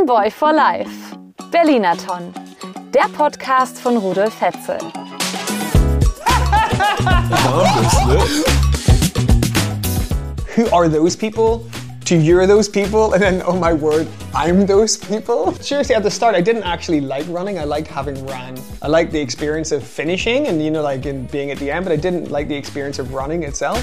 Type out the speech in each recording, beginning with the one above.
Fanboy for Life, Berlinathon, der Podcast von Rudolf Hetzel. Who are those people? To you're those people, and then, oh my word, I'm those people? Seriously, at the start, I didn't actually like running. I liked having ran. I liked the experience of finishing and, like in being at the end, but I didn't like the experience of running itself.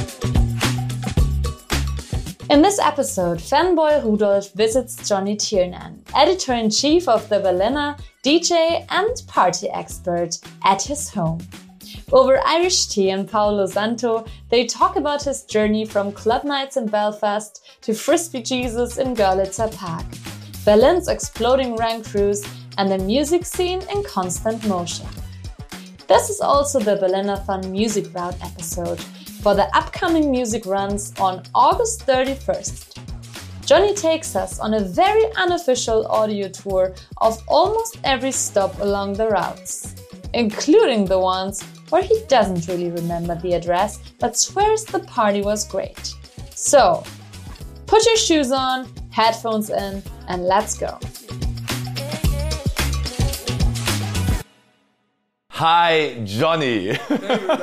In this episode, fanboy Rudolf visits Johnny Tiernan, editor-in-chief of the Berliner, DJ and party expert, at his home. Over Irish tea and Paolo Santo, they talk about his journey from club nights in Belfast to Frisbee Jesus in Görlitzer Park, Berlin's exploding rank crews, and the music scene in constant motion. This is also the Berlinathon Music Route episode for the upcoming music runs on August 31st. Johnny takes us on a very unofficial audio tour of almost every stop along the routes, including the ones where he doesn't really remember the address but swears the party was great. So, put your shoes on, headphones in, and let's go. Hi, Johnny. There you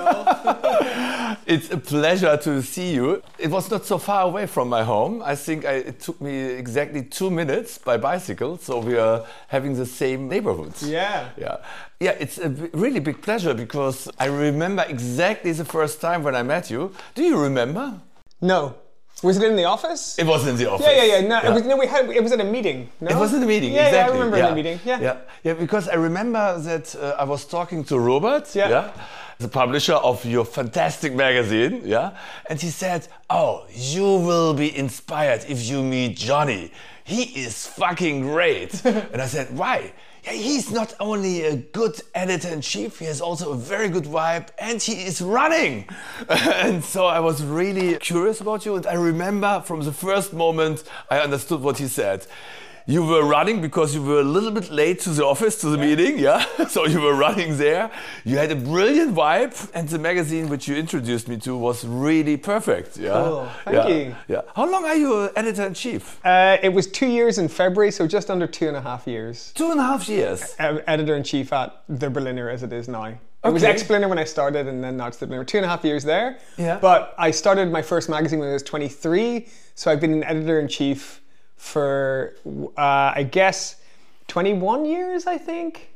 go. It's a pleasure to see you. It was not so far away from my home. I think it took me exactly 2 minutes by bicycle, so we are having the same neighborhood. Yeah. Yeah, it's a really big pleasure because I remember exactly the first time when I met you. Do you remember? No. Was it in the office? It was in the office. Yeah. No, yeah. It was at a meeting. No? It was in a meeting. Yeah, exactly. I remember in the meeting. Yeah. Because I remember that I was talking to Robert. The publisher of your fantastic magazine. Yeah. And he said, "Oh, you will be inspired if you meet Johnny. He is fucking great." And I said, "Why?" Yeah, he's not only a good editor-in-chief, he has also a very good vibe and he is running. And so I was really curious about you, and I remember from the first moment I understood what he said. You were running because you were a little bit late to the office, to the meeting, yeah? So you were running there. You had a brilliant vibe, and the magazine which you introduced me to was really perfect, yeah? Cool, thank you. Yeah. How long are you editor-in-chief? It was 2 years in February, so just under 2.5 years. 2.5 years? Editor-in-chief at the Berliner as it is now. It was ex-Berliner when I started, and then now it's the Berliner. 2.5 years there. Yeah. But I started my first magazine when I was 23, so I've been an editor-in-chief for, I guess, 21 years, I think.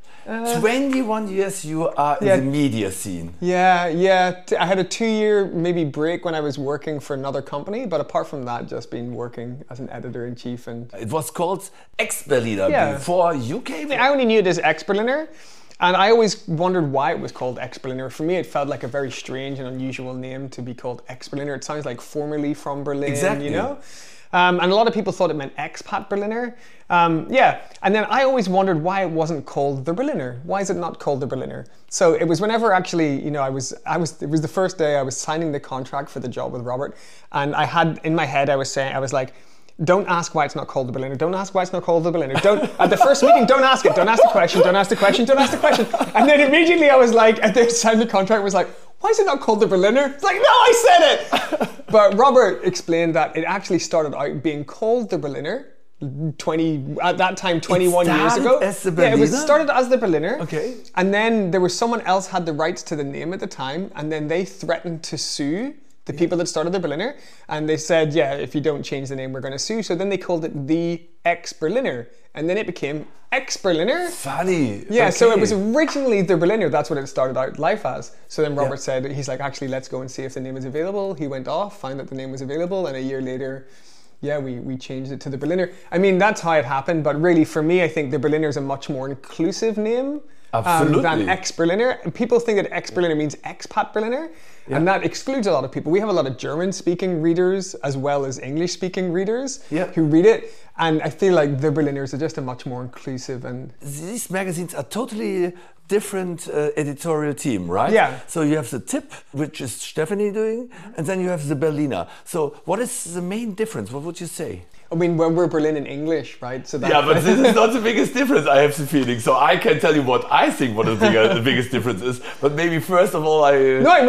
21 years you are in the media scene. Yeah. I had a 2-year maybe break when I was working for another company, but apart from that, just been working as an editor-in-chief. And it was called Ex-Berliner before you came. I only knew it as Ex-Berliner, and I always wondered why it was called Ex-Berliner. For me, it felt like a very strange and unusual name to be called Ex-Berliner. It sounds like formerly from Berlin, exactly. You know? And a lot of people thought it meant expat Berliner. And then I always wondered why it wasn't called the Berliner. Why is it not called the Berliner? So it was whenever actually, it was the first day I was signing the contract for the job with Robert. And I had, in my head, I was like, don't ask why it's not called the Berliner. Don't ask why it's not called the Berliner. At the first meeting, don't ask it. Don't ask the question. Don't ask the question. Don't ask the question. And then immediately I was like, at the signing the contract, was like, why is it not called the Berliner? It's like, no, I said it. But Robert explained that it actually started out being called the Berliner 21 years ago. As the Berliner? Yeah, it started as the Berliner. Okay. And then there was someone else had the rights to the name at the time, and then they threatened to sue the people that started the Berliner, and they said, if you don't change the name, we're going to sue. So then they called it the Ex-Berliner, and then it became Ex-Berliner. Funny. Yeah, okay. So it was originally the Berliner. That's what it started out life as. So then Robert said, he's like, actually, let's go and see if the name is available. He went off, found that the name was available, and a year later, we changed it to the Berliner. I mean, that's how it happened, but really for me, I think the Berliner is a much more inclusive name. Than Ex-Berliner. And people think that Ex-Berliner means expat Berliner, and that excludes a lot of people. We have a lot of German-speaking readers as well as English-speaking readers who read it, and I feel like the Berliners are just a much more inclusive and... These magazines are totally different editorial team, right? Yeah. So you have the Tip, which is Stephanie doing, and then you have the Berliner. So what is the main difference? What would you say? I mean, when we're Berlin in English, right? So yeah, but this is not the biggest difference, I have the feeling. So I can tell you what I think the biggest difference is. But maybe first of all, No, I mean,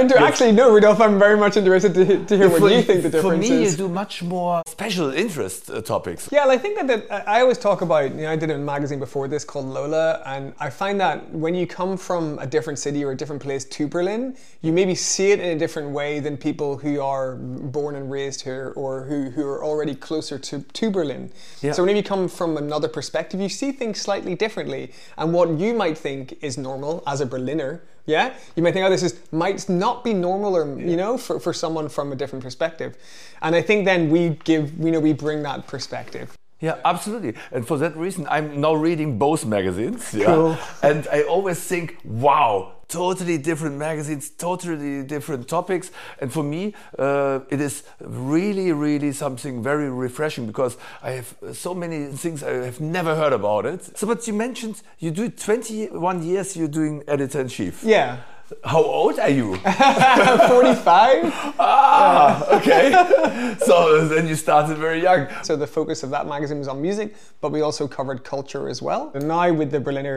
actually, no, Rudolf, I'm very much interested to hear what you think the difference is. For me, you do much more special interest topics. Yeah, I think that I always talk about, I did a magazine before this called Lola, and I find that when you come from a different city or a different place to Berlin, you maybe see it in a different way than people who are born and raised here or who are already closer to Berlin. Yeah. So whenever you come from another perspective, you see things slightly differently. And what you might think is normal as a Berliner, yeah, you might think, oh, might not be normal, or for someone from a different perspective. And I think then we bring that perspective. Yeah, absolutely. And for that reason, I'm now reading both magazines. Yeah? Cool. And I always think, wow, totally different magazines, totally different topics. And for me, it is really, really something very refreshing because I have so many things I have never heard about it. So, but you mentioned you do 21 years you're doing editor-in-chief. Yeah. How old are you? 45. Okay. So then you started very young. So the focus of that magazine was on music, but we also covered culture as well. And now with the Berliner,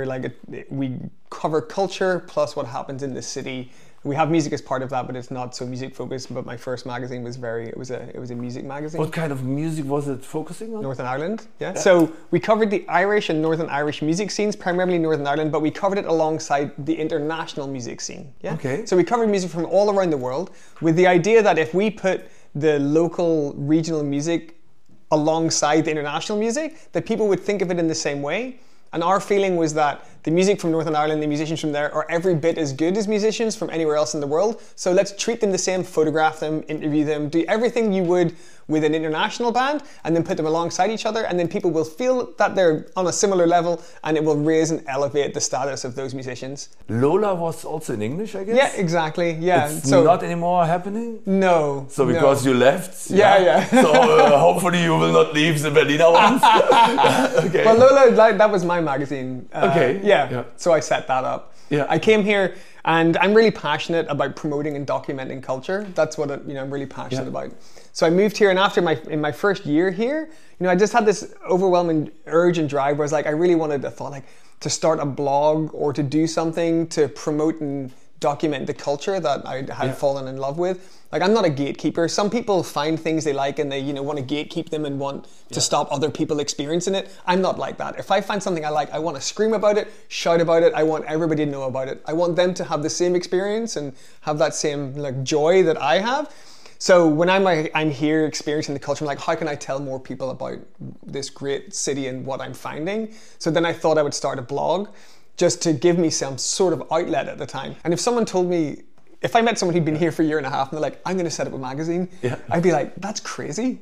we cover culture plus what happens in the city. We have music as part of that, but it's not so music focused. But my first magazine was it was a music magazine. What kind of music was it focusing on? Northern Ireland, yeah. So we covered the Irish and Northern Irish music scenes, primarily Northern Ireland, but we covered it alongside the international music scene. Yeah. Okay. So we covered music from all around the world with the idea that if we put the local regional music alongside the international music, that people would think of it in the same way. And our feeling was that the music from Northern Ireland, the musicians from there, are every bit as good as musicians from anywhere else in the world. So let's treat them the same, photograph them, interview them, do everything you would with an international band, and then put them alongside each other, and then people will feel that they're on a similar level, and it will raise and elevate the status of those musicians. Lola was also in English, I guess? Yeah, exactly, yeah. It's not anymore happening? No. So because you left? Yeah. So hopefully you will not leave the Berliner ones? Okay. Well, Lola, that was my magazine. Okay. Yeah, so I set that up. Yeah. I came here and I'm really passionate about promoting and documenting culture. That's what I'm really passionate about. So I moved here, and in my first year here, I just had this overwhelming urge and drive where I was like, I really thought to start a blog or to do something to promote and document the culture that I had fallen in love with. Like, I'm not a gatekeeper. Some people find things they like and they, want to gatekeep them and want to stop other people experiencing it. I'm not like that. If I find something I like, I want to scream about it, shout about it. I want everybody to know about it. I want them to have the same experience and have that same joy that I have. So when I'm here experiencing the culture, I'm like, how can I tell more people about this great city and what I'm finding? So then I thought I would start a blog just to give me some sort of outlet at the time. And if someone told me, if I met someone who'd been here for a year and a half and they're like, I'm going to set up a magazine, I'd be like, that's crazy.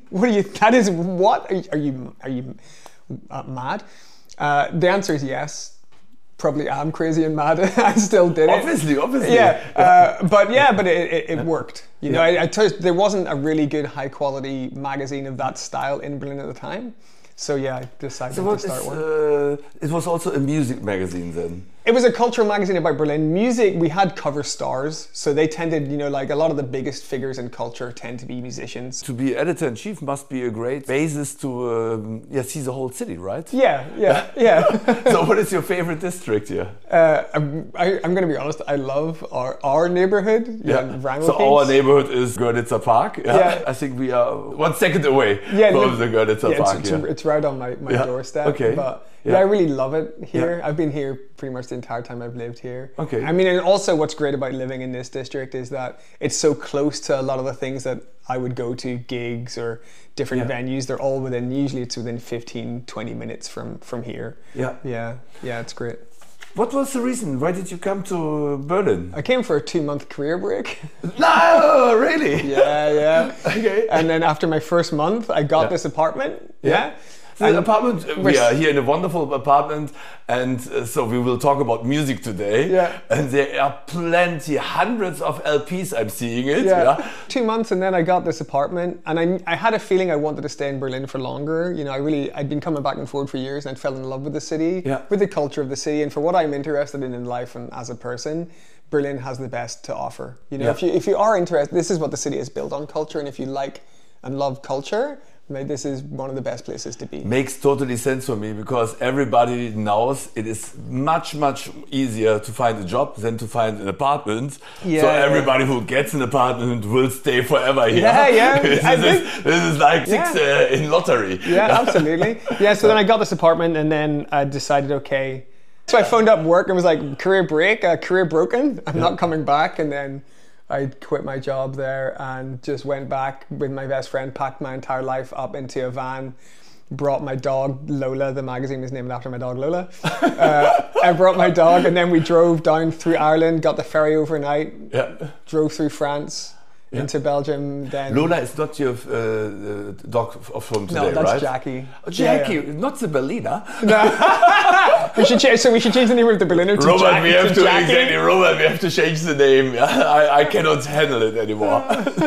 Are you mad? The answer is yes. Probably am crazy and mad. I still did it. Obviously. Yeah, but it worked. There wasn't a really good high quality magazine of that style in Berlin at the time. So yeah, I decided to start one. It was also a music magazine then? It was a cultural magazine about Berlin. Music, we had cover stars, so they tended, a lot of the biggest figures in culture tend to be musicians. To be editor-in-chief must be a great basis to see the whole city, right? Yeah. So what is your favorite district here? I'm going to be honest, I love our neighborhood. So our neighborhood is Görlitzer Park. Yeah. I think we are 1 second away from the Görlitzer Park. It's right on my doorstep. Okay. But I really love it here. I've been here pretty much the entire time I've lived here. Okay. I mean, and also what's great about living in this district is that it's so close to a lot of the things that I would go to, gigs or different venues. They're all usually it's within 15, 20 minutes from here. Yeah, it's great. What was the reason? Why did you come to Berlin? I came for a 2-month career break. No, really? Yeah. Okay. And then after my first month, I got this apartment. Yeah. The apartment, we are here in a wonderful apartment, and so we will talk about music today. Yeah. And there are plenty, hundreds of LPs, I'm seeing it. 2 months, and then I got this apartment, and I had a feeling I wanted to stay in Berlin for longer. I'd been coming back and forth for years, and I fell in love with the city, with the culture of the city, and for what I'm interested in life and as a person, Berlin has the best to offer. If you are interested, this is what the city is built on, culture, and if you like and love culture, like, this is one of the best places to be. Makes totally sense for me, because everybody knows it is much easier to find a job than to find an apartment. Yeah, so everybody who gets an apartment will stay forever here. Yeah. this is like six in lottery. Yeah, absolutely. Yeah, so then I got this apartment, and then I decided, okay. So I phoned up work and was like, career break, career broken. I'm not coming back. And then I quit my job there and just went back with my best friend, packed my entire life up into a van, brought my dog Lola. The magazine was named after my dog Lola. I brought my dog, and then we drove down through Ireland, got the ferry overnight, drove through France, into Belgium. Then Lola is not your dog from today, right? No, that's Jackie. Oh, Jackie, not the Berliner. No. we should change the name of the Berliner to Robert, Jackie. Robert, we have to change the name. I cannot handle it anymore.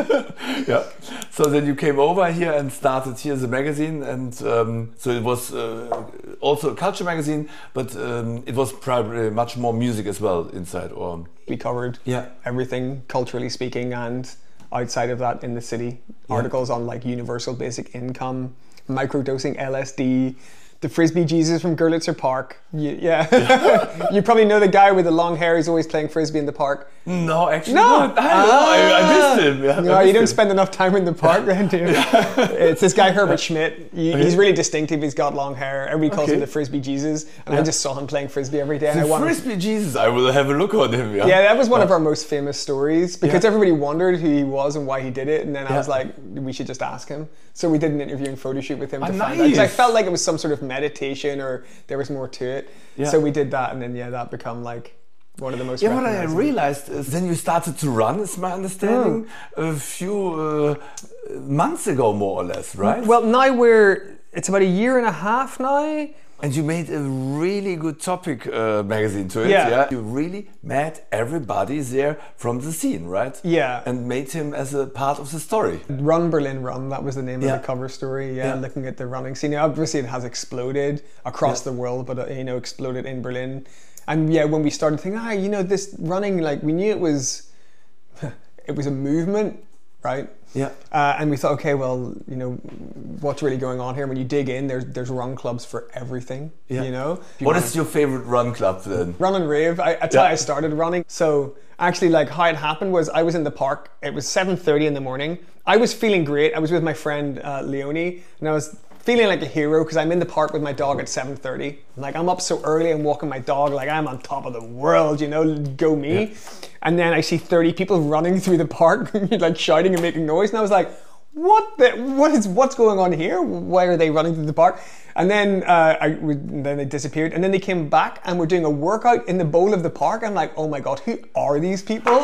So then you came over here and started here the magazine, and so it was also a culture magazine, but it was probably much more music as well inside. Or we covered everything culturally speaking, and outside of that in the city, articles on like universal basic income, microdosing LSD, the Frisbee Jesus from Görlitzer Park. You probably know the guy with the long hair. He's always playing Frisbee in the park. No, actually not. I missed him. No, you don't spend enough time in the park then, do you? It's this guy Herbert Schmidt. He's really distinctive. He's got long hair. Everybody calls him the Frisbee Jesus. And I just saw him playing Frisbee every day. The Frisbee Jesus, I will have a look on him. Yeah, that was one of our most famous stories, because everybody wondered who he was and why he did it. And then I was like, we should just ask him. So we did an interview and photo shoot with him to find out. Because I felt like it was some sort of meditation, or there was more to it. So we did that, and then that became like one of the most. What I realized is then you started to run, is my understanding, a few months ago, more or less, right? Well, now it's about a year and a half now. And you made a really good topic magazine to it. You really met everybody there from the scene, right? Yeah. And made him as a part of the story. Run Berlin Run, that was the name of the cover story. Looking at the running scene. Obviously it has exploded across the world, but exploded in Berlin. And when we started thinking, this running, like, we knew it was a movement, right? Yeah. And we thought, okay, well, what's really going on here? When you dig in, there's run clubs for everything. What is your favorite run club then? Run and Rave. That's how I started running. So actually, like, how it happened was I was in the park. It was 7:30 in the morning. I was feeling great. I was with my friend Leonie, and I was feeling like a hero because I'm in the park with my dog at 7:30. Like, I'm up so early and walking my dog, like I'm on top of the world, go me. Yeah. And then I see 30 people running through the park, like shouting and making noise, and I was like, what's going on here? Why are they running through the park? And then then they disappeared, and then they came back and were doing a workout in the bowl of the park. I'm like, oh my god, who are these people?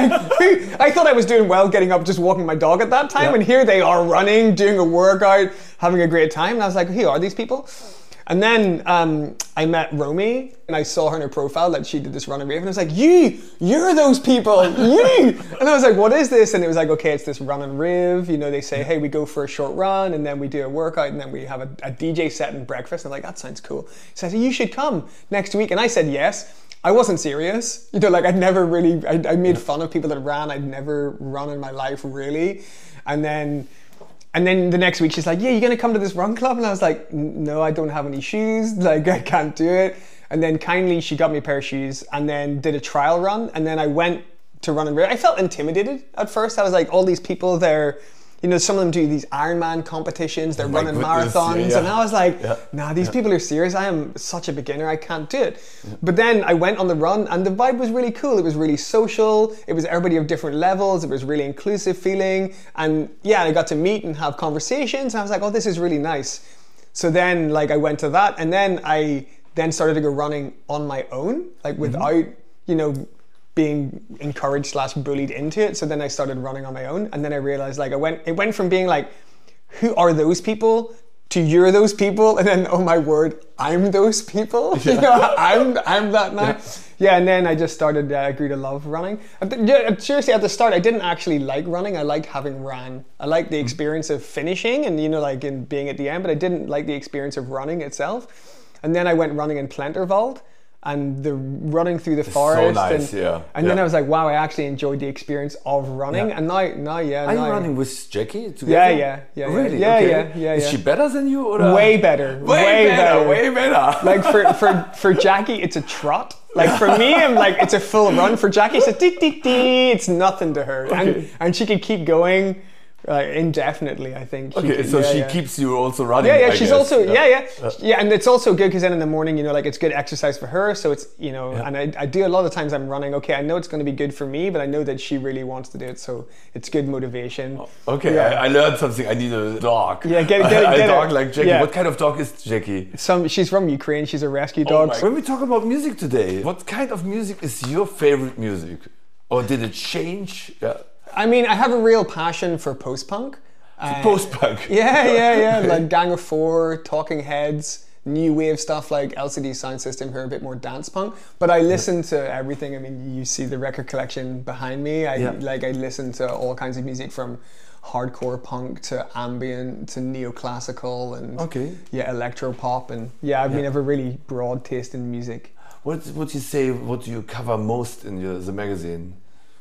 I thought I was doing well getting up, just walking my dog at that time, and here they are running, doing a workout, having a great time. And I was like, who are these people? And then I met Romy, and I saw her in her profile that she did this run and rave, and I was like, you're those people, you! And I was like, what is this? And it was like, okay, it's this run and rave. They say, hey, we go for a short run, and then we do a workout, and then we have a DJ set and breakfast. And I'm like, that sounds cool. So I said, you should come next week. And I said yes. I wasn't serious. Like, I'd never really, I made fun of people that ran. I'd never run in my life, really. And then the next week she's like, yeah, you're going to come to this run club? And I was like, no, I don't have any shoes. Like, I can't do it. And then kindly she got me a pair of shoes and then did a trial run. And then I went to Run and Rave. I felt intimidated at first. I was like, all these people, they're, some of them do these Ironman competitions. They're running marathons. And I was like, nah, these people are serious. I am such a beginner. I can't do it. Yeah. But then I went on the run and the vibe was really cool. It was really social. It was everybody of different levels. It was really inclusive feeling. And I got to meet and have conversations. And I was like, oh, this is really nice. So then I went to that. And then I started to go running on my own, without, being encouraged / bullied into it. So then I started running on my own, and then I realized it went from being like, who are those people, to you're those people, and then, oh my word, I'm those people. I'm that now. And then I just started, I grew to love running. Seriously, at the start, I didn't actually like running. I liked having ran. I liked the experience of finishing and, in being at the end, but I didn't like the experience of running itself. And then I went running in Plenterwald. and the running through the forest. So nice, and then I was like, wow, I actually enjoyed the experience of running. And now, Are you running with Jackie together? Yeah. Really? Yeah, Okay. yeah. Is she better than you? Or Way better. Way better. Like for Jackie, it's a trot. Like for me, I'm like, it's a full run. For Jackie, it's a dee. It's nothing to her. Okay. And she could keep going indefinitely, I think. She keeps you also running. Yeah, she's also, and it's also good because then in the morning, you know, like it's good exercise for her. So it's, you know, and I do a lot of times I'm running, okay, I know it's going to be good for me, but I know that she really wants to do it. So it's good motivation. Okay, I learned something. I need a dog. Yeah, get a dog like Jackie. Yeah. What kind of dog is Jackie? She's from Ukraine. She's a rescue dog. When we talk about music today, what kind of music is your favorite music? Or did it change? Yeah. I mean, I have a real passion for post-punk. Post-punk? Yeah. Like Gang of Four, Talking Heads, new wave stuff like LCD Sound System, who are a bit more dance punk. But I listen to everything. I mean, you see the record collection behind me. I listen to all kinds of music from hardcore punk to ambient to neoclassical and electro pop. And I have a really broad taste in music. What would you say, what do you cover most in the magazine?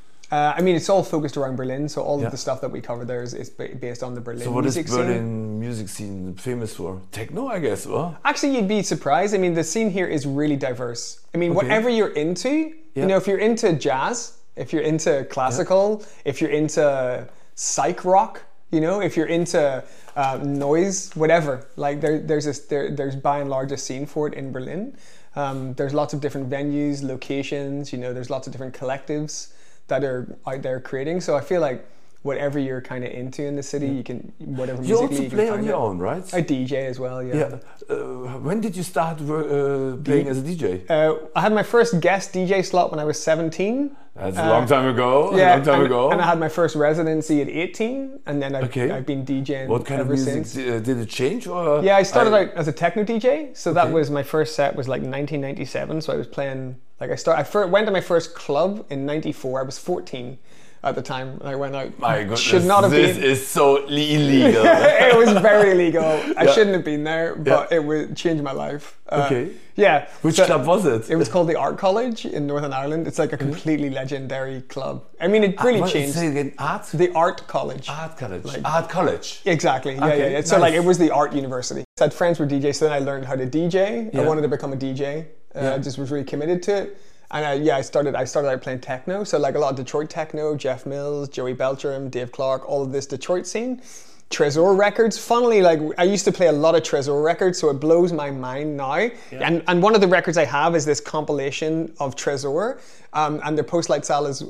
I mean, it's all focused around Berlin, so all of the stuff that we cover there is based on the Berlin music scene. So what is Berlin music scene famous for? Techno, I guess, or? Actually, you'd be surprised. I mean, the scene here is really diverse. I mean, whatever you're into, you know, if you're into jazz, if you're into classical, if you're into psych rock, you know, if you're into noise, whatever, like there's by and large a scene for it in Berlin. There's lots of different venues, locations, you know, there's lots of different collectives that are out there creating. So I feel like whatever you're kind of into in the city, you can, whatever musically you also play on your own, right? I DJ as well, yeah. When did you start playing as a DJ? I had my first guest DJ slot when I was 17. That's a long time ago. And I had my first residency at 18, and then I've been DJing. What kind of music did it change? Or I started out as a techno DJ. So that was my first set was like 1997. So I was playing like I went to my first club in '94. I was 14 at the time, and I went out. My goodness, this is so illegal. It was very illegal. I shouldn't have been there, but it would change my life. Yeah. Which club was it? It was called the Art College in Northern Ireland. It's like a completely legendary club. I mean, it really changed. Say again, art? The Art College. Art College. Like, Art College. Exactly. Yeah. So like it was the art university. I had friends who were DJs, so then I learned how to DJ. I wanted to become a DJ. I just was really committed to it. And I started out playing techno. So like a lot of Detroit techno, Jeff Mills, Joey Beltram, Dave Clark, all of this Detroit scene. Trésor records. Funnily, like I used to play a lot of Trésor records, so it blows my mind now. Yeah. And one of the records I have is this compilation of Trésor, and their Postleitzahl is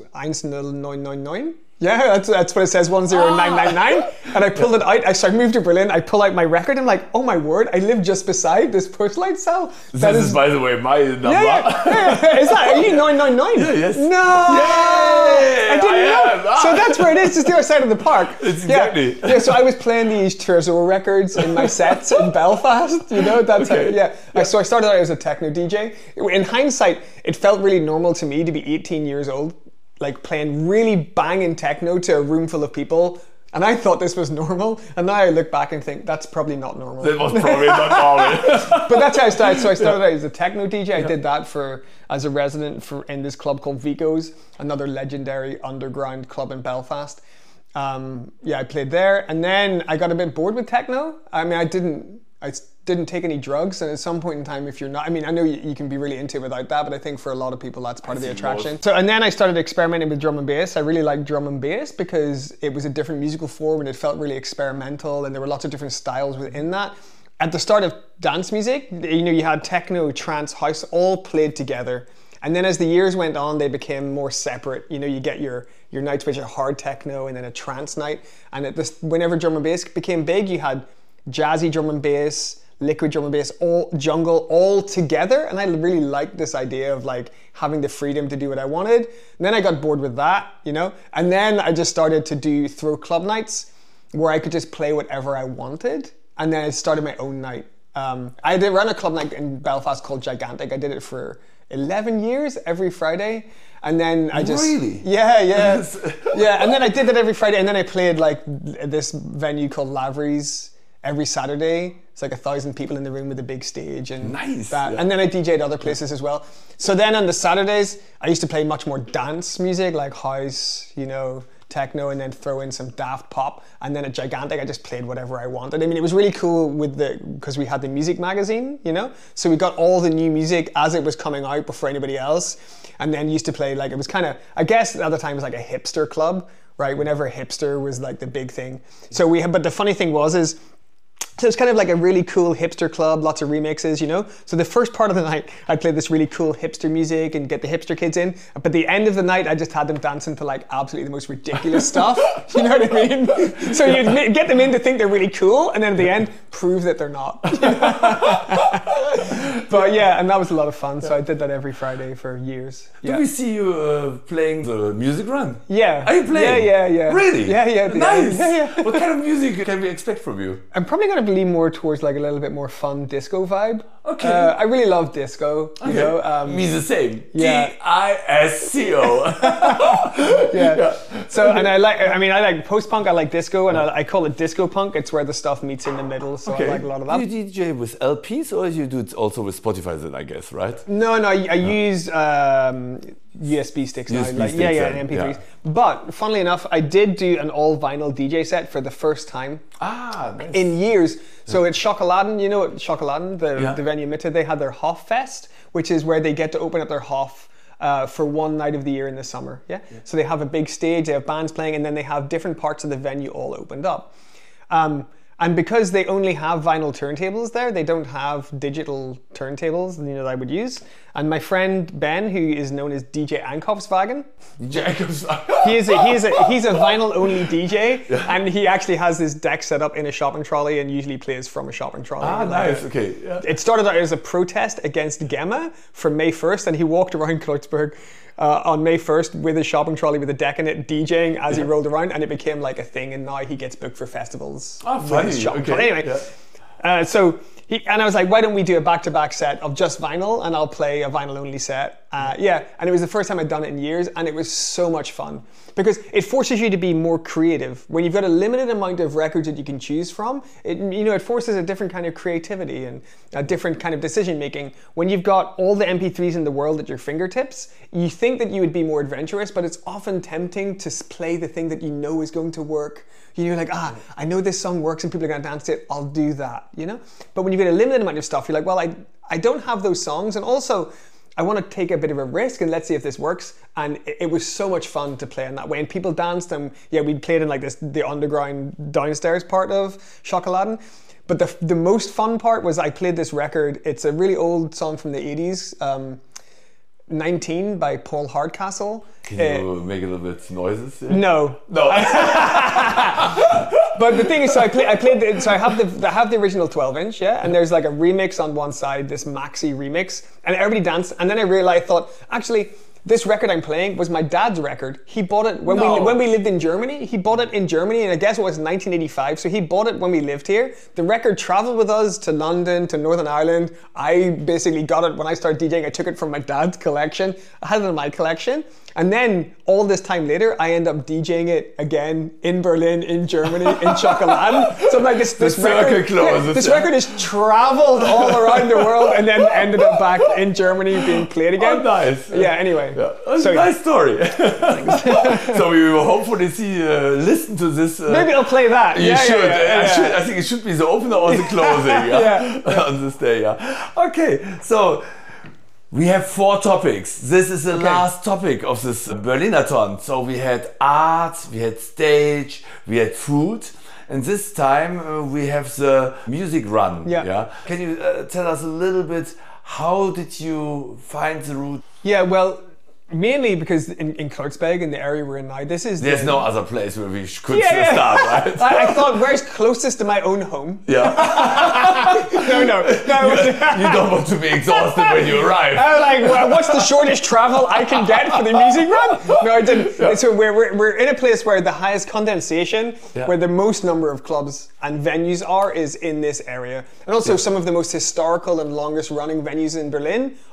10999. Yeah, that's what it says, 10999. And I pulled it out. I moved to Berlin. I pull out my record. I'm like, oh my word! I live just beside this Postleitzahl. This is, by the way, my number. Yeah. Is that? Are you 999? Yeah, yes. No. Yay! I didn't know. So that's where it is, just the other side of the park. It's exactly. Yeah. So I was playing these Trésor records in my sets in Belfast. You know, that's how. So I started out as a techno DJ. In hindsight, it felt really normal to me to be 18 years old, like playing really banging techno to a room full of people. And I thought this was normal. And now I look back and think that's probably not normal. It was probably not normal. But that's how I started. So I started out as a techno DJ. I did that as a resident in this club called Vico's, another legendary underground club in Belfast. I played there. And then I got a bit bored with techno. I mean, I didn't take any drugs, and at some point in time, if you're not, I mean, I know you can be really into it without that, but I think for a lot of people that's part of the attraction. So, and then I started experimenting with drum and bass. I really liked drum and bass because it was a different musical form and it felt really experimental, and there were lots of different styles within that. At the start of dance music, you know, you had techno, trance, house all played together. And then as the years went on, they became more separate. You know, you get your nights which are hard techno and then a trance night. And whenever drum and bass became big, you had jazzy drum and bass, liquid drum and bass, all jungle, all together. And I really liked this idea of like having the freedom to do what I wanted. And then I got bored with that, you know? And then I just started to throw club nights where I could just play whatever I wanted. And then I started my own night. I did run a club night in Belfast called Gigantic. I did it for 11 years every Friday. And then I just... Really? Yeah. Yeah, and then I did that every Friday. And then I played like this venue called Lavery's every Saturday. It's like 1,000 people in the room with a big stage and nice. that. Yeah. And then I DJ'd other places as well. So then on the Saturdays, I used to play much more dance music, like house, you know, techno, and then throw in some daft pop. And then at Gigantic, I just played whatever I wanted. I mean, it was really cool because we had the music magazine, you know? So we got all the new music as it was coming out before anybody else. And then used to play, like, it was kind of, I guess at the time it was like a hipster club, right? Whenever hipster was like the big thing. So but the funny thing was, so it's kind of like a really cool hipster club, lots of remixes, you know? So the first part of the night, I'd play this really cool hipster music and get the hipster kids in. But the end of the night, I just had them dancing to like absolutely the most ridiculous stuff. You know what I mean? So you'd get them in to think they're really cool, and then at the end, prove that they're not. But yeah, and that was a lot of fun. So I did that every Friday for years. Do we see you playing the music run? Yeah. Are you playing? Yeah. Really? Yeah. Nice. Yeah. What kind of music can we expect from you? I'm probably going to lean more towards like a little bit more fun disco vibe. Okay. I really love disco. You know, me the same. Yeah. D-I-S-C-O. Yeah. So, and I like post-punk, I like disco, and I call it disco punk. It's where the stuff meets in the middle, so I like a lot of that. Do you DJ with LPs, or you do it also with Spotify then, I guess, right? No, I use USB sticks now. USB sticks, and MP3s. yeah. But, funnily enough, I did do an all-vinyl DJ set for the first time Nice. in years. So at Schokoladen, you know at Schokoladen, the venue in Mitte, they had their Hoffest, which is where they get to open up their Hof for one night of the year in the summer. Yeah? So they have a big stage, they have bands playing, and then they have different parts of the venue all opened up. And because they only have vinyl turntables there, they don't have digital turntables, you know, that I would use. And my friend Ben, who is known as DJ Einkaufswagen, he's a vinyl-only DJ, and he actually has this deck set up in a shopping trolley and usually plays from a shopping trolley. Nice. Okay. Yeah. It started out as a protest against GEMA for May 1st, and he walked around Kreuzberg on May 1st with his shopping trolley with a deck in it, DJing as he rolled around, and it became like a thing, and now he gets booked for festivals. Funny. Okay. Anyway, and I was like, why don't we do a back-to-back set of just vinyl, and I'll play a vinyl-only set. And it was the first time I'd done it in years, and it was so much fun. Because it forces you to be more creative. When you've got a limited amount of records that you can choose from, it forces a different kind of creativity and a different kind of decision-making. When you've got all the MP3s in the world at your fingertips, you think that you would be more adventurous, but it's often tempting to play the thing that you know is going to work. You're like, I know this song works and people are going to dance to it, I'll do that, you know? But when you get a limited amount of stuff, you're like, well, I don't have those songs, and also I want to take a bit of a risk and let's see if this works. And it was so much fun to play in that way. And people danced, and we played in like the underground downstairs part of Schokoladen. But the most fun part was I played this record. It's a really old song from the 80s. 19 by Paul Hardcastle. Can you make a little bit noises? Yeah? No. But the thing is, so I have the original 12-inch, and there's like a remix on one side, this maxi remix, and everybody danced, and then I thought, actually, this record I'm playing was my dad's record. He bought it when we lived in Germany. He bought it in Germany, and I guess it was 1985. So he bought it when we lived here. The record traveled with us to London, to Northern Ireland. I basically got it when I started DJing. I took it from my dad's collection. I had it in my collection. And then all this time later, I end up DJing it again in Berlin, in Germany, in Schokoladen. So I'm like, this record has traveled all around the world and then ended up back in Germany being played again. Oh, nice. Yeah, anyway. Yeah. That's a nice story. So we will hopefully listen to this. Maybe I'll play that. You should. I think it should be the opener or the closing on this day. Yeah. Okay, so we have 4 topics. This is the last topic of this Berlinathon. So we had art, we had stage, we had food, and this time we have the music run. Yeah. Can you tell us a little bit, how did you find the route? Yeah, well, mainly because in Kreuzberg, in the area we're in now, there's no other place where we could start, right? I thought, where's closest to my own home? Yeah. No. You don't want to be exhausted when you arrive. I was like, well, what's the shortest travel I can get for the music run? No, I didn't. Yeah. So we're in a place where the highest condensation, where the most number of clubs and venues is in this area. And also some of the most historical and longest running venues in Berlin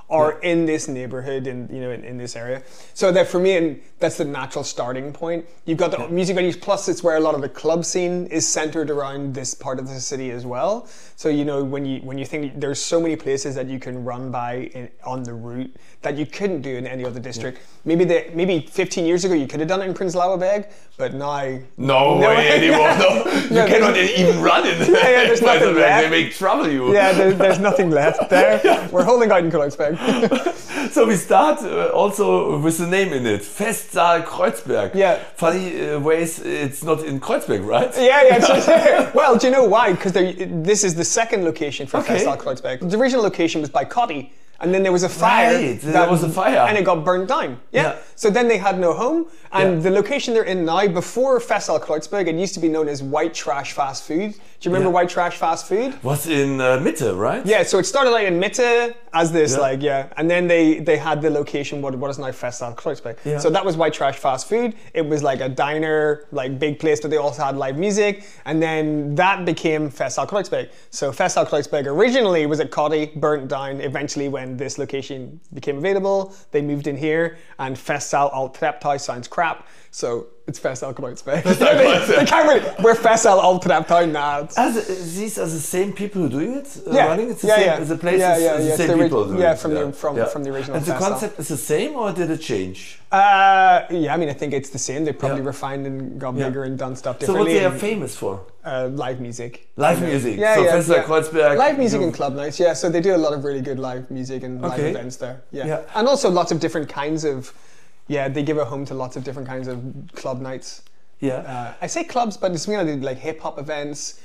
are in this neighborhood in this area. So that for me, and that's the natural starting point. You've got the music venues, plus it's where a lot of the club scene is centered around this part of the city as well. So when you think there's so many places that you can run by on the route that you couldn't do in any other district. Maybe 15 years ago you could have done it in Prenzlauer Berg, but now no way anymore. No, you cannot even run in there. There's nothing left. They make trouble you. Yeah, there's nothing left there. We're holding out in Kreuzberg. So we start also with the name in it, Festsaal Kreuzberg. Yeah. Funny ways it's not in Kreuzberg, right? Yeah. Well, do you know why? Because this is the second location for Festsaal Kreuzberg. The original location was by Cotti. And then there was a fire. Right, there was a fire. And it got burnt down. Yeah. So then they had no home. And the location they're in now, before Festsaal Kreuzberg, it used to be known as White Trash Fast Food. Do you remember White Trash Fast Food? Was in Mitte, right? Yeah, so it started out in Mitte as this, and then they had the location, what is now Festsaal Kreuzberg. Yeah. So that was White Trash Fast Food. It was like a diner, like big place, but they also had live music. And then that became Festsaal Kreuzberg. So Festsaal Kreuzberg originally was at Cotti, burnt down. Eventually, when this location became available, they moved in here, and Festsaal Alt Treptow sounds crap. So it's Festsaal Kreuzberg. They can't really, we're Festsaal Alt Treptow now. These are the same people who are doing it? Yeah. Running? It's the same, the place is the same people doing it. From the original And the Festsaal. concept is the same, or did it change? I think it's the same. They probably refined and got bigger and done stuff differently. So what they are famous for? Live music. Live music. So Festsaal Kreuzberg. Live music and club nights, so they do a lot of really good live music and live events there. Yeah. And also lots of different kinds of, they give a home to lots of different kinds of club nights. Yeah. I say clubs, but it's mainly like hip hop events,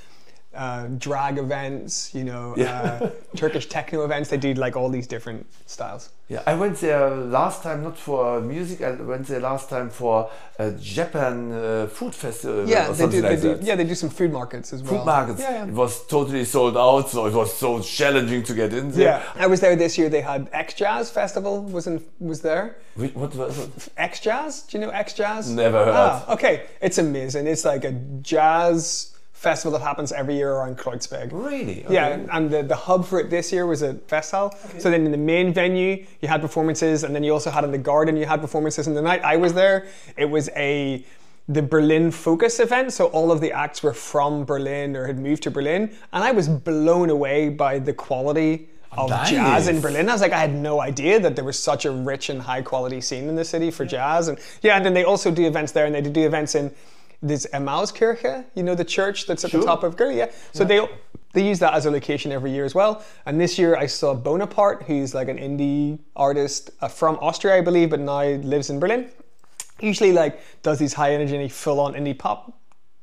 drag events, Turkish techno events. They do like all these different styles. Yeah, I went there last time not for music. I went there last time for a Japan food festival. Or something like that. Yeah, they do some food markets as well. Food markets. Yeah. It was totally sold out, so it was so challenging to get in there. Yeah, I was there this year. They had X Jazz Festival was there. What was it? X Jazz? Do you know X Jazz? Never heard. Okay, it's amazing. It's like a jazz festival that happens every year around Kreuzberg. Really? Okay. Yeah, and the hub for it this year was at Festsaal. Okay. So then in the main venue, you had performances, and then you also had in the garden, you had performances. And the night I was there, it was the Berlin Focus event. So all of the acts were from Berlin or had moved to Berlin. And I was blown away by the quality of jazz in Berlin. I was like, I had no idea that there was such a rich and high quality scene in the city for jazz. And and then they also do events there, and they do events in this Emmauskirche, the church that's at the top of Berlin. So they use that as a location every year as well. And this year I saw Bonaparte, who's like an indie artist from Austria, I believe, but now lives in Berlin. Usually does these high energy, full on indie pop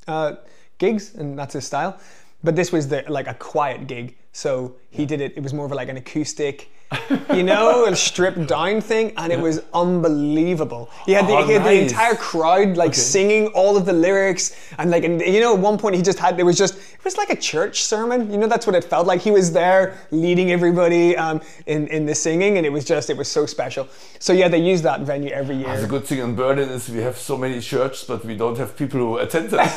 gigs, and that's his style. But this was a quiet gig. So he did it. It was more of an acoustic, a stripped down thing, and it was unbelievable. He had the entire crowd singing all of the lyrics, and at one point it was like a church sermon. That's what it felt like. He was there leading everybody in the singing, and it was so special. So they use that venue every year. The good thing in Berlin is we have so many churches, but we don't have people who attend them.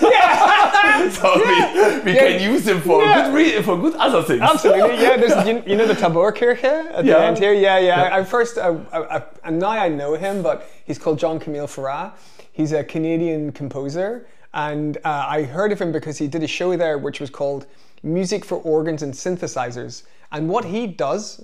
So we can use them for good other things. Absolutely, there's the Taborkirche at the end here. And now I know him, but he's called Jean-Camille Farah. He's a Canadian composer, and I heard of him because he did a show there which was called Music for Organs and Synthesizers. And what he does,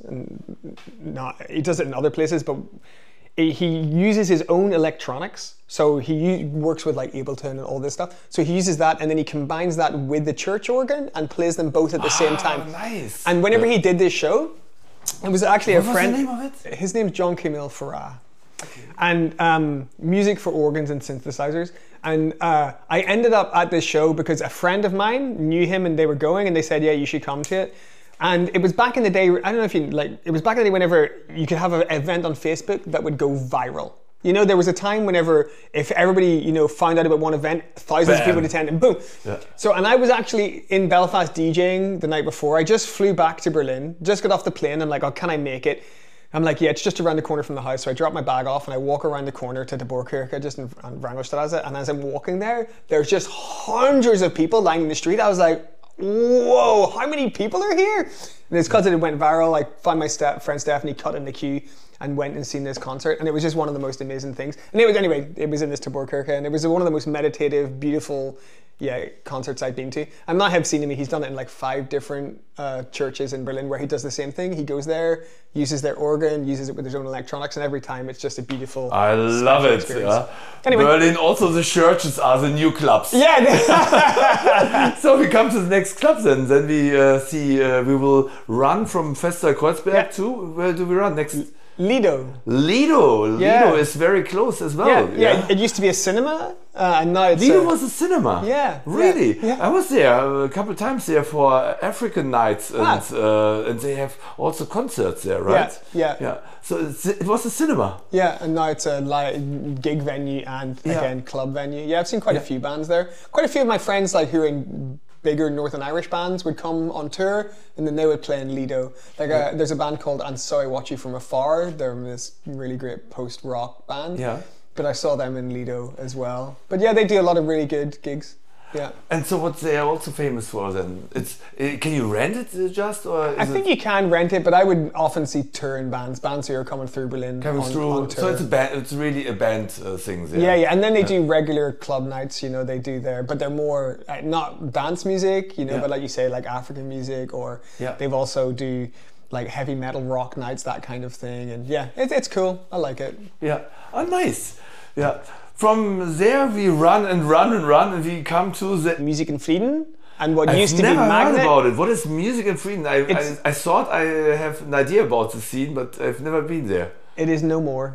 he does it in other places, but he uses his own electronics. So he works with Ableton and all this stuff. So he uses that, and then he combines that with the church organ and plays them both at the same time. Nice. And whenever he did this show, it was actually a friend. What's the name of it? His name's Jean-Camille Farah. Okay. And Music for Organs and Synthesizers. And I ended up at this show because a friend of mine knew him, and they were going, and they said, you should come to it. And it was back in the day, I don't know if it was back in the day whenever you could have an event on Facebook that would go viral. There was a time whenever, if everybody, found out about one event, thousands of people would attend, and boom. Yeah. So, and I was actually in Belfast DJing the night before. I just flew back to Berlin, just got off the plane. I'm like, oh, can I make it? I'm like, it's just around the corner from the house. So I drop my bag off and I walk around the corner to the Borkirche, just in Wrangellstraße. And as I'm walking there, there's just hundreds of people lying in the street. I was like, whoa, how many people are here? And it's because it went viral. I found my friend Stephanie cut in the queue and went and seen this concert, and it was just one of the most amazing things. And it was in this Taborkirke, and it was one of the most meditative, beautiful, concerts I've been to. And I have seen him. He's done it in like 5 different churches in Berlin where he does the same thing. He goes there, uses their organ, uses it with his own electronics, and every time it's just a beautiful. I love it. Yeah. Anyway, Berlin, also the churches are the new clubs. Yeah. So we come to the next club then. Then we we will run from Fester Kreuzberg to, where do we run next? Lido. Lido is very close as well. Yeah. It used to be a cinema, and now it's Lido was a cinema. Yeah. Really? Yeah. I was there a couple of times there for African nights, and they have also concerts there, right? Yeah. So it was a cinema. Yeah, and now it's a gig venue and again club venue. Yeah, I've seen quite a few bands there. Quite a few of my friends who are in bigger Northern Irish bands would come on tour, and then they would play in Lido. There's a band called And So I Watch You From Afar. They're this really great post-rock band. Yeah. But I saw them in Lido as well. But yeah, they do a lot of really good gigs. Yeah. And so what they are also famous for then? Can you rent it just, or I think you can rent it, but I would often see touring bands who are coming through Berlin on tour. So it's a band. It's really a band thing there. Yeah, and then they do regular club nights. They do there, but they're more not dance music, but like you say, like African music, or they've also do like heavy metal rock nights, that kind of thing. And it's cool. I like it. Yeah. Oh, nice. Yeah. From there we run and we come to the Music in Frieden, and what used to be Magnet. I've never heard about it. What is Music in Frieden? I thought I have an idea about the scene, but I've never been there. It is no more.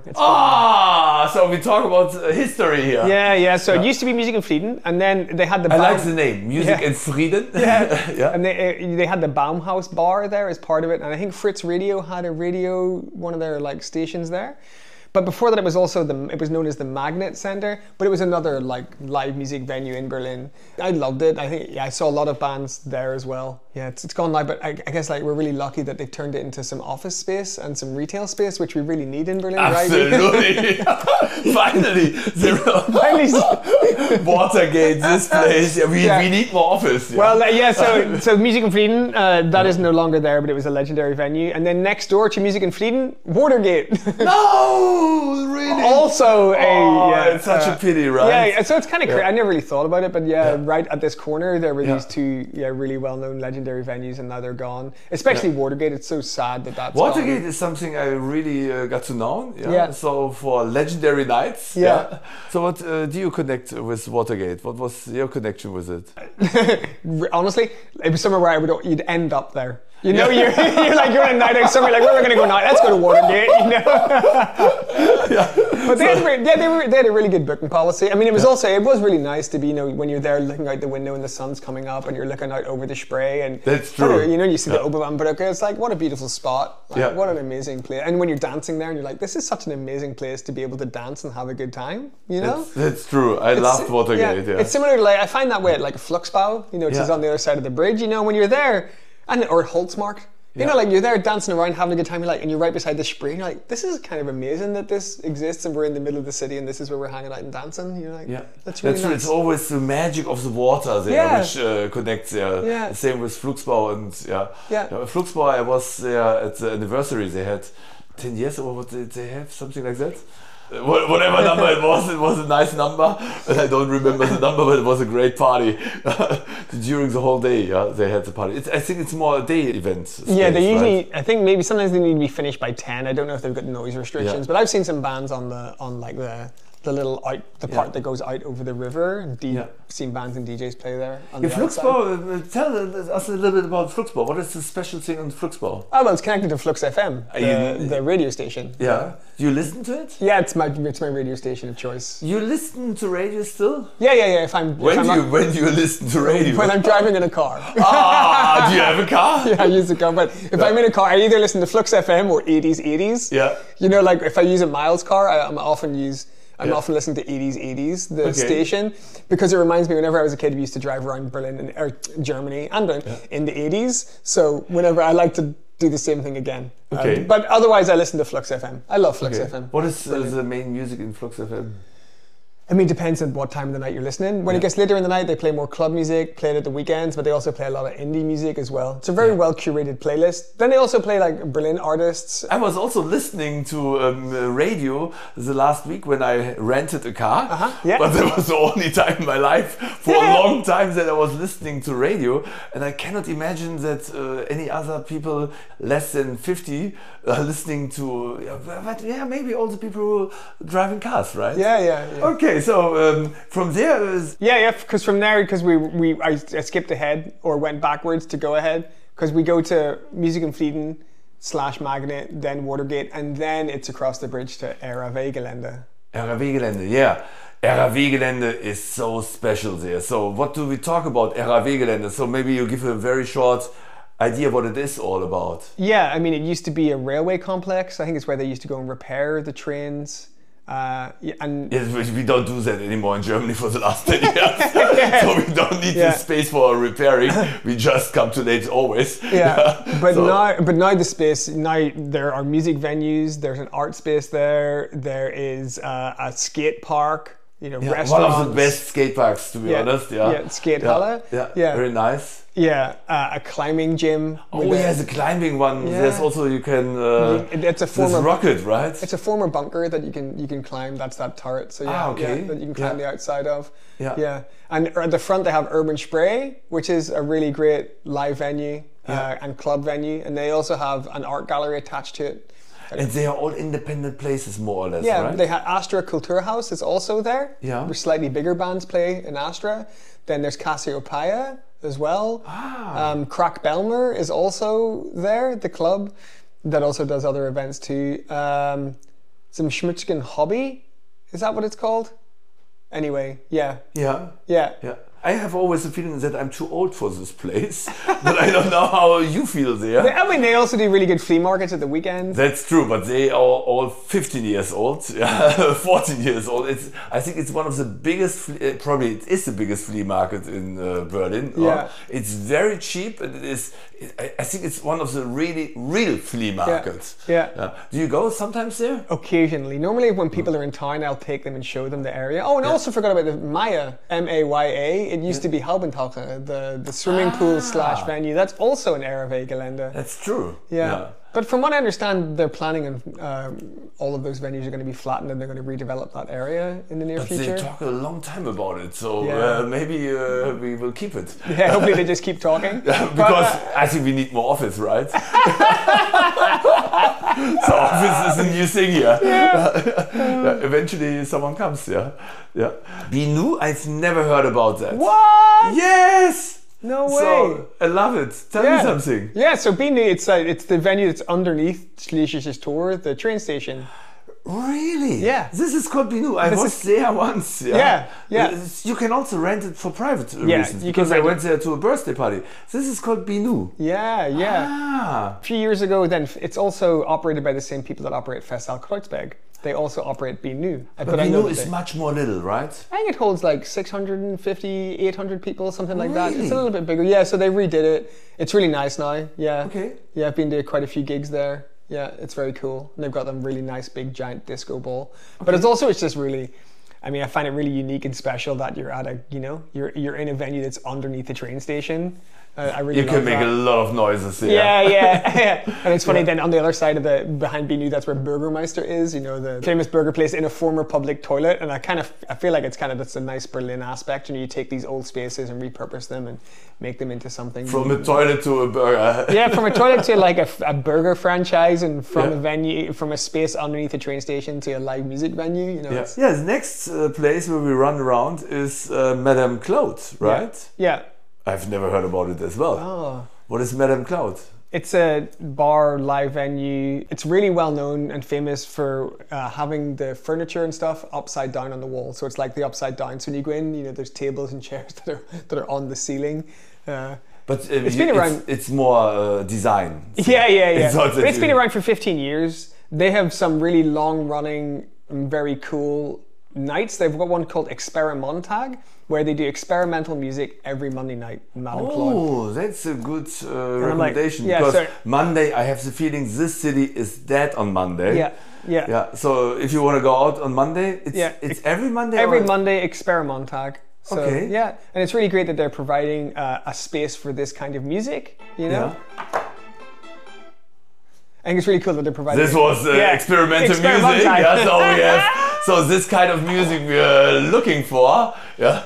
So we talk about history here. Yeah. So it used to be Music in Frieden, and then they had the. I like the name, Music in Frieden. Yeah. And they had the Baumhaus bar there as part of it, and I think Fritz Radio had one of their stations there. But before that, it was also it was known as the Magnet Center, but it was another live music venue in Berlin. I loved it. I think I saw a lot of bands there as well. Yeah, it's gone now, but I guess we're really lucky that they've turned it into some office space and some retail space, which we really need in Berlin. Absolutely. Finally, Watergate, this place. We need more office. Yeah. Well, so Music in Frieden, that is no longer there, but it was a legendary venue. And then next door to Music in Frieden, Watergate. No! Really? Also it's such a pity, right? Yeah, so it's kind of crazy. I never really thought about it, but right at this corner there were these two really well-known legendary venues, and now they're gone. Especially Watergate. It's so sad that's Watergate gone. Is something I really got to know. Yeah. So for legendary nights. Yeah. So what do you connect with Watergate? What was your connection with it? Honestly, it was somewhere where you'd end up there. You're you're on a night out somewhere, where are we going to go now? Let's go to Watergate, But they had a really good booking policy. I mean, it was really nice to be, when you're there looking out the window and the sun's coming up and you're looking out over the Spree, and that's true. You see the Oberbaumbrücke. It's what a beautiful spot. What an amazing place. And when you're dancing there and you're this is such an amazing place to be able to dance and have a good time, That's true. I loved Watergate, It's similar to, I find that way at Fluxbau, which is on the other side of the bridge, when you're there, or Holzmarkt. You're there dancing around, having a good time, and you're right beside the Spree, and you're this is kind of amazing that this exists, and we're in the middle of the city, and this is where we're hanging out and dancing. That's really nice. It's always the magic of the water there, which connects there. Yeah. The same with Fluxbau, and Fluxbau, I was there at the anniversary. They had 10 years, or what did they have? Something like that. Whatever number it was a nice number, and I don't remember the number, but it was a great party. During the whole day, they had the party. I think it's more a day event. They usually, right? I think maybe sometimes they need to be finished by 10. I don't know if they've got noise restrictions, but I've seen some bands on the little part that goes out over the river, and seen bands and DJs play there. Fluxbau, tell us a little bit about Fluxbau. What is the special thing on Fluxbau? Oh, well, it's connected to Flux FM, the radio station. Yeah. Do you listen to it? Yeah, it's my radio station of choice. You listen to radio still? Yeah. When do you listen to radio? When I'm driving in a car. Do you have a car? Yeah, I use a car, but if I'm in a car, I either listen to Flux FM or 80s. Yeah. If I use a Miles car, I'm often listening to 80s, the station, because it reminds me whenever I was a kid, we used to drive around Berlin or Germany and in the 80s. So whenever I like to do the same thing again. Okay. But otherwise, I listen to Flux FM. I love Flux FM. What is the main music in Flux FM? I mean, it depends on what time of the night you're listening. When it gets later in the night, they play more club music, play it at the weekends, but they also play a lot of indie music as well. It's a very well curated playlist. Then they also play like Berlin artists. I was also listening to radio the last week when I rented a car. But that was the only time in my life for a long time that I was listening to radio. And I cannot imagine that any other people less than 50 are listening to, but maybe all the people who are driving cars, right? Yeah. Okay, so from there is... because from there, because I skipped ahead or went backwards to go ahead, because we go to Music and Frieden / Magnet, then Watergate, and then it's across the bridge to RAW-Gelände. RAW-Gelände, yeah. RAW-Gelände is so special there. So what do we talk about RAW-Gelände? So maybe you give a very short idea what it is all about. Yeah, I mean, it used to be a railway complex. I think it's where they used to go and repair the trains. Yes, we don't do that anymore in Germany for the last 10 years. So we don't need the space for repairing. We just come too late always. But now the space, now there are music venues, there's an art space there is a skate park, restaurants. One of the best skate parks, to be honest. Skatehalle. Very nice. A climbing gym. The climbing one. There's also you can. It's a former rocket, right? It's a former bunker that you can climb. That's that turret. So that you can climb the outside of. And at the front they have Urban Spray, which is a really great live venue and club venue, and they also have an art gallery attached to it. And they are all independent places, more or less, right? They have Astra Kulturhaus is also there. Where slightly bigger bands play in Astra. Then there's Cassiopeia as well. Krak Belmer is also there, the club that also does other events too. Some Schmutzgen Hobby, is that what it's called? Anyway, yeah. I have always the feeling that I'm too old for this place, but I don't know how you feel there. I mean, they also do really good flea markets at the weekend. That's true, but they are all 15 years old, 14 years old. I think it's one of the biggest, probably it is the biggest flea market in Berlin. It's very cheap, and I think it's one of the really real flea markets. Do you go sometimes there? Occasionally. Normally when people are in town, I'll take them and show them the area. Oh, and I also forgot about the Maya, M-A-Y-A. It used to be Haubentaucher, the swimming pool / venue. That's also an RAW-Gelände. That's true. But from what I understand, they're planning on all of those venues are going to be flattened and they're going to redevelop that area in the near future. They talk a long time about it, so maybe we will keep it. Hopefully they just keep talking. Because I think we need more office, right? So office is a new thing here. Eventually someone comes, Binu, I've never heard about that. What? Yes! No way! So, I love it. Tell me something. So Binu, it's the venue that's underneath Schlesisches Tor, the train station. Really? Yeah. This is called Binu. I was there once. You can also rent it for private reasons. Because I went there to a birthday party. This is called Binu. A few years ago, then it's also operated by the same people that operate Festsaal Kreuzberg. They also operate Binu. But Binu is much more little, right? I think it holds like 650, 800 people, something like that. It's a little bit bigger. So they redid it. It's really nice now. Okay. I've been to quite a few gigs there. It's very cool. And they've got them really nice big giant disco ball. But it's just really, I mean, I find it really unique and special that you're at you're in a venue that's underneath the train station. I really you can make a lot of noises here. And it's funny, then on the other side of behind Binu, that's where Bürgermeister is, the famous burger place in a former public toilet. And I feel like that's a nice Berlin aspect. You take these old spaces and repurpose them and make them into something. From a toilet to a burger. From a toilet to like a burger franchise, and from a venue, from a space underneath a train station to a live music venue. The next place where we run around is Madame Claude, right? I've never heard about it as well. What is Madame Claude? It's a bar, live venue. It's really well known and famous for having the furniture and stuff upside down on the wall. So it's like the upside down. So when you go in, there's tables and chairs that are on the ceiling. But it's been around. It's more design. But it's been around for 15 years. They have some really long-running, very cool nights. They've got one called Experimentag, where they do experimental music every Monday night in Madame Claude. Oh, that's a good recommendation. Because Monday, I have the feeling this city is dead on Monday. Yeah. So if you want to go out on Monday, it's every Monday? Every Monday, Experimentag. So, yeah, and it's really great that they're providing a space for this kind of music, you know? Yeah. I think it's really cool that they're providing... This was experimental music. So this kind of music we're looking for.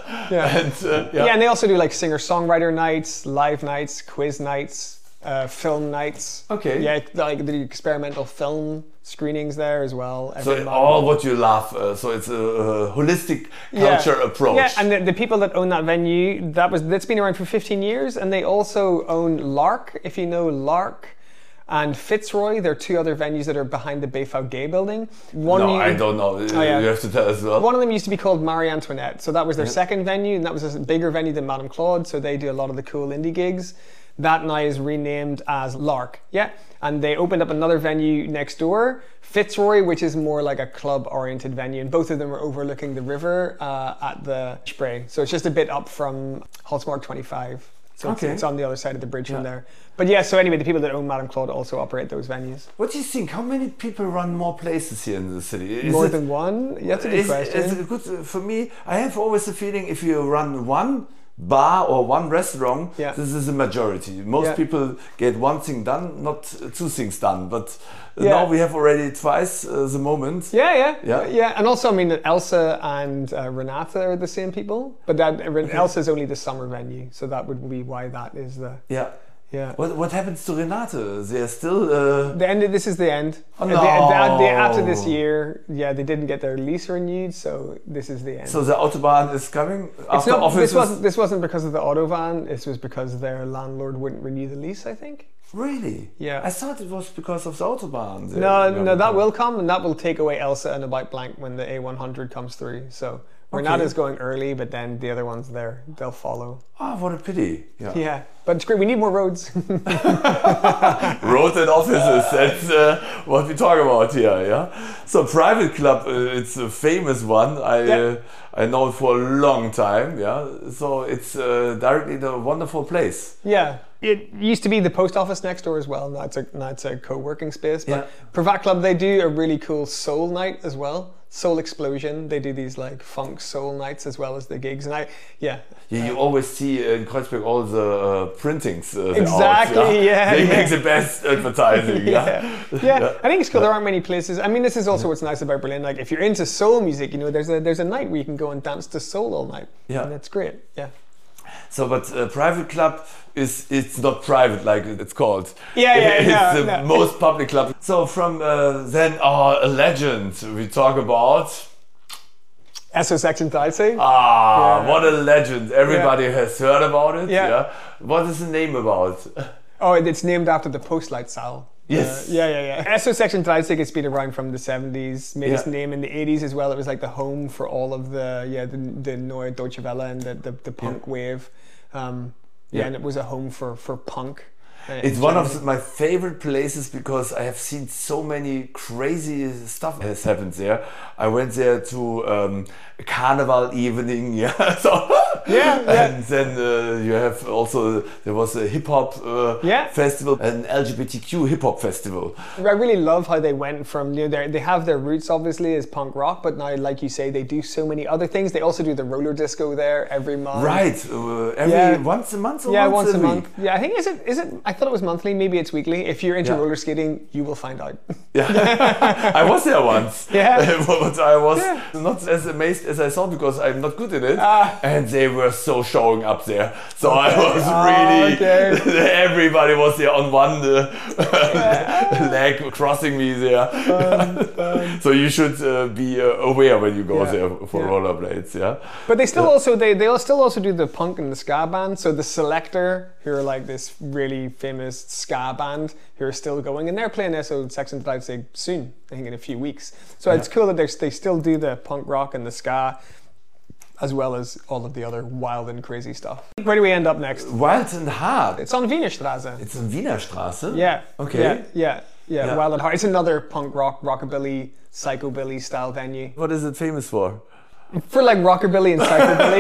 And they also do like singer-songwriter nights, live nights, quiz nights, film nights. Okay. Yeah, like the experimental film screenings there as well. So all what you love. So it's a holistic culture approach. Yeah, and the people that own that venue, that's been around for 15 years, and they also own Lark, if you know Lark. And Fitzroy, there are two other venues that are behind the Bayfau Gay building. I don't know. You have to tell us as well. One of them used to be called Marie Antoinette. So that was their second venue, and that was a bigger venue than Madame Claude. So they do a lot of the cool indie gigs. That now is renamed as Lark. Yeah. And they opened up another venue next door, Fitzroy, which is more like a club-oriented venue. And both of them are overlooking the river at the Spree. So it's just a bit up from Holtzmark 25. So it's on the other side of the bridge from there. But so anyway, the people that own Madame Claude also operate those venues. What do you think? How many people run more places here in the city? More than one? That's a good question. Is it good for me? I have always the feeling if you run one bar or one restaurant, this is a majority. Most people get one thing done, not two things done. But now we have already twice the moment. Yeah. And also, I mean, Elsa and Renata are the same people, but Elsa is only the summer venue, so that would be why that is the... Yeah. What happens to Renate? They're still... This is the end. Oh, no. After this year, they didn't get their lease renewed, so this is the end. So the Autobahn is coming after This wasn't because of the Autobahn, this was because their landlord wouldn't renew the lease, I think. Really? Yeah. I thought it was because of the Autobahn. No, that will come, and that will take away Elsa and About Blank when the A100 comes through, so... Renata's going early, but then the other ones they'll follow. Oh, what a pity. Yeah, but it's great. We need more roads. Roads and offices, that's what we talk about here, yeah? So Private Club, it's a famous one. I know it for a long time, So it's directly a wonderful place. Yeah. It used to be the post office next door as well. Now it's a co-working space. But Privat Club, they do a really cool soul night as well. Soul Explosion. They do these like funk soul nights as well as the gigs. And you always see in Kreuzberg all the printings. Exactly, They make the best advertising. I think it's cool. There aren't many places. I mean, this is also what's nice about Berlin. Like if you're into soul music, there's a night where you can go and dance to soul all night. Yeah. And that's great. Yeah. So, but Private Club it's not private like it's called. It's the most public club. So from then a legend we talk about. SO Section 13. What a legend. Everybody has heard about it. Yeah. What is the name about? Oh, it's named after the Postleitzahl. Yes. SO Section 13 has been around from the 70s, made its name in the 80s as well. It was like the home for all of the Neue Deutsche Welle and the punk wave. And it was a home for punk. It's one of my favorite places because I have seen so many crazy stuff has happened there. I went there to a carnival evening, and then you have also, there was a hip hop festival, an LGBTQ hip hop festival. I really love how they went from, they have their roots obviously as punk rock, but now, like you say, they do so many other things. They also do the roller disco there every month. Right, once a month or once a month? Yeah, I think, is it, I thought it was monthly, maybe it's weekly. If you're into roller skating, you will find out. I was there once. But I was not as amazed as I thought because I'm not good at it. And they were so showing up there. So I was really, everybody was there on one leg crossing me there. So you should be aware when you go there for rollerblades. But they still they'll still also do the punk and the ska band. So the Selector, who are like this really famous ska band who are still going, and they're playing SO Section 13 soon, I think in a few weeks. So it's cool that they still do the punk rock and the ska as well as all of the other wild and crazy stuff. Where do we end up next? Wild and Hard. It's on Wiener Straße. It's on Wiener Straße? Yeah. Okay. Yeah. Wild and Hard. It's another punk rock, rockabilly, psychobilly style venue. What is it famous for? For like rockabilly and psychobilly.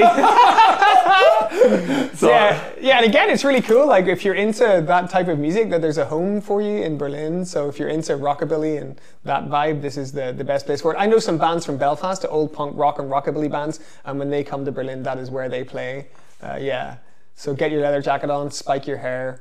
So, yeah, and again, it's really cool. Like if you're into that type of music, that there's a home for you in Berlin. So if you're into rockabilly and that vibe, this is the best place for it. I know some bands from Belfast, old punk rock and rockabilly bands, and when they come to Berlin, that is where they play. So get your leather jacket on, spike your hair,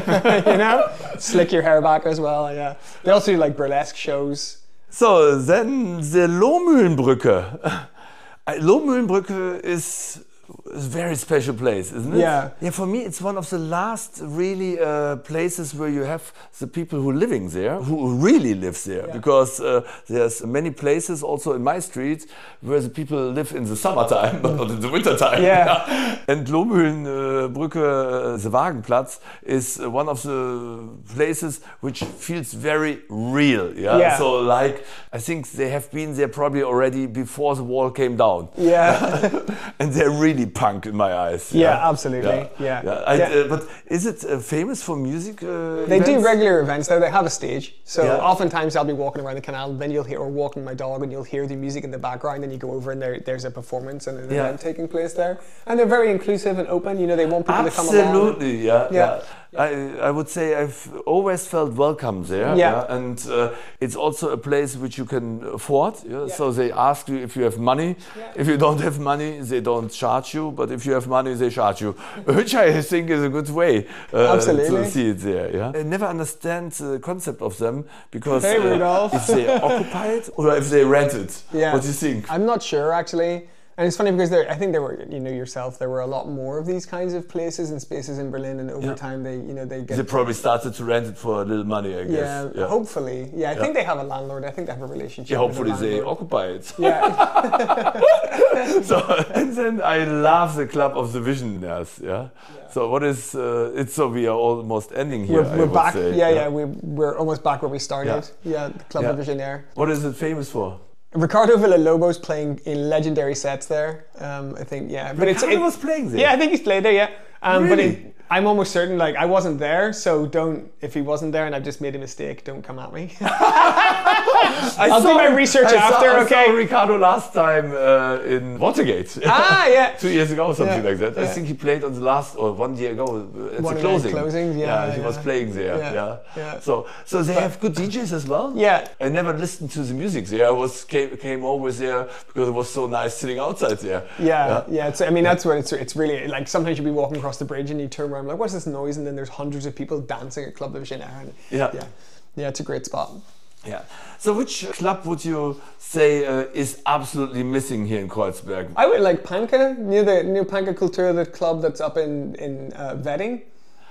slick your hair back as well. Yeah, they also do like burlesque shows. So then the Lohmühlenbrücke. Lohmühlenbrücke is a very special place, isn't it? Yeah. Yeah, for me it's one of the last really places where you have the people who living there, who really live there. Yeah. Because there's many places also in my street where the people live in the summertime, but not in the wintertime. Yeah. And Lohmühlenbrücke, the Wagenplatz, is one of the places which feels very real. Yeah. So like, I think they have been there probably already before the wall came down. Yeah. And they're really punk in my eyes. Yeah, absolutely. Yeah. But is it famous for music? They events? do regular events though. They have a stage. So oftentimes I'll be walking around the canal, then you'll hear, or walking my dog, and you'll hear the music in the background. Then you go over and there's a performance and an event taking place there. And they're very inclusive and open. They want people to come along. Absolutely, yeah. I would say I've always felt welcome there. Yeah. And it's also a place which you can afford. So they ask you if you have money. If you don't have money, they don't charge you. But if you have money, they charge you, which I think is a good way to see it there. Yeah. I never understand the concept of them because if they occupied or if they rented. Yeah. What do you think? I'm not sure actually. And it's funny because I think there were, yourself, there were a lot more of these kinds of places and spaces in Berlin, and over time they probably started to rent it for a little money, I guess. Yeah, hopefully. Yeah, I think they have a landlord. I think they have a relationship. Yeah, hopefully they occupy it. Yeah. And then I love the Club of the Visionaries. Yeah. So what is it's so we are almost ending here. We're back. Say. We're almost back where we started. Yeah, the Club of Visionaires. What is it famous for? Ricardo Villalobos playing in legendary sets there. I think, But Ricardo was playing there? Yeah, I think he's played there, yeah. Really? But I'm almost certain, I wasn't there, so if he wasn't there and I've just made a mistake, don't come at me. I'll do my research after, okay? I saw Ricardo last time in Watergate. Yeah. 2 years ago or something like that. I think he played on the last, or 1 year ago, at the closing. Closings, he was playing there. Yeah. So they have good DJs as well? Yeah. I never listened to the music there. I came over there because it was so nice sitting outside there. Yeah. That's what it's really, sometimes you'll be walking across the bridge and you turn around, what's this noise? And then there's hundreds of people dancing at Club of Visionaires. Yeah, it's a great spot. Yeah. So which club would you say is absolutely missing here in Kreuzberg? I would like Panke, near Panke Kultur, the club that's up in Wedding.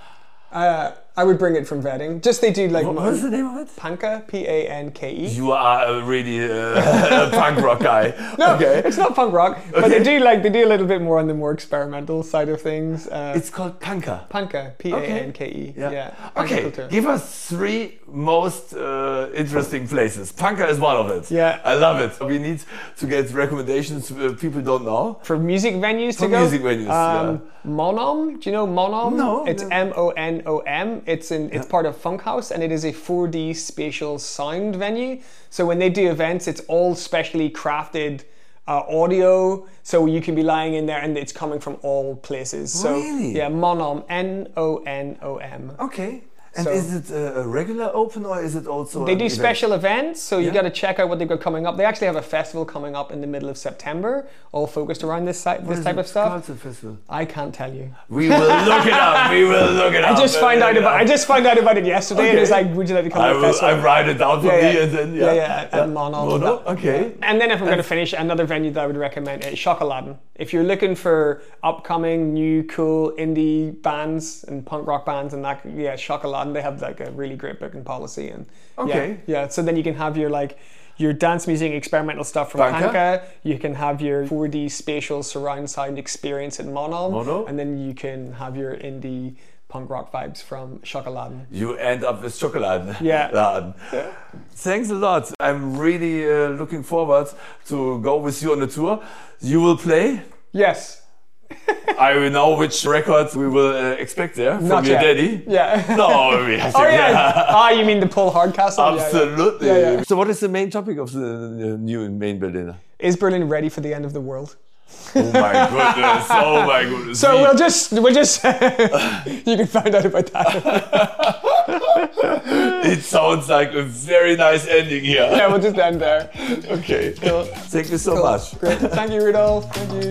I would bring it from Wedding. Just they do What is the name of it? Panke, P-A-N-K-E. You are really a punk rock guy. No, it's not punk rock, but they do a little bit more on the more experimental side of things. It's called Panke. Panke, P-A-N-K-E. Yeah. Okay. Kultur. Give us 3 most interesting places. Panke is one of it. Yeah. I love it. We need to get recommendations people don't know. For music venues to go? Music venues, Monom, do you know Monom? No. It's M-O-N-O-M. It's part of Funkhaus, and it is a 4D spatial sound venue. So when they do events, it's all specially crafted audio, so you can be lying in there and it's coming from all places. So really? Yeah, Monom, N-O-N-O-M. Okay. And is it a regular open or is it also? They do special events, so you got to check out what they've got coming up. They actually have a festival coming up in the middle of September, all focused around this type of stuff. What's the festival? I can't tell you. We will look it up. I just found out about it yesterday, and it's like, would you like to come to the festival? I write it down for me, and then at Mono. Okay. And then if I'm going to finish, another venue that I would recommend is Schokoladen. If you're looking for upcoming, new, cool indie bands and punk rock bands, and that, Schokoladen. They have a really great booking policy, and so then you can have your dance music experimental stuff from Panke. You can have your 4D spatial surround sound experience at Mono, and then you can have your indie punk rock vibes from Schokoladen. You end up with Schokoladen. Yeah. Thanks a lot. I'm really looking forward to go with you on the tour. You will play? Yes. I know which records we will expect there from Not your yet. daddy. Yeah. No, we have to. Oh yeah. You mean the Paul Hardcastle? Absolutely. Yeah. So what is the main topic of the new main Berliner? Is Berlin ready for the end of the world? Oh my goodness! Oh my goodness! So we'll just you can find out about that. It sounds like a very nice ending here. Yeah, we'll just end there. Okay. Cool. Thank you so much. Great. Thank you, Rudolf. Thank you.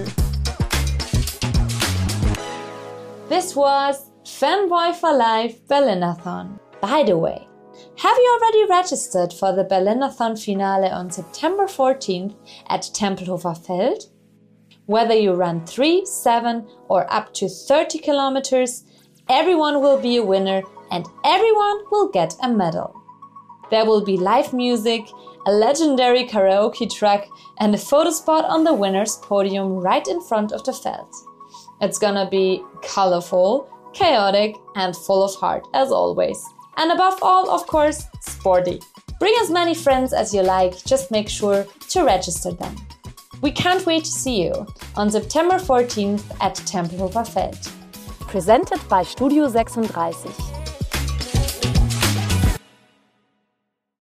This was Fanboy for Life Berlinathon. By the way, have you already registered for the Berlinathon finale on September 14th at Tempelhofer Feld? Whether you run 3, 7 or up to 30 kilometers, everyone will be a winner and everyone will get a medal. There will be live music, a legendary karaoke track and a photo spot on the winner's podium right in front of the Feld. It's gonna be colorful, chaotic and full of heart as always. And above all, of course, sporty. Bring as many friends as you like, just make sure to register them. We can't wait to see you on September 14th at Tempelhofer Feld. Presented by Studio 36.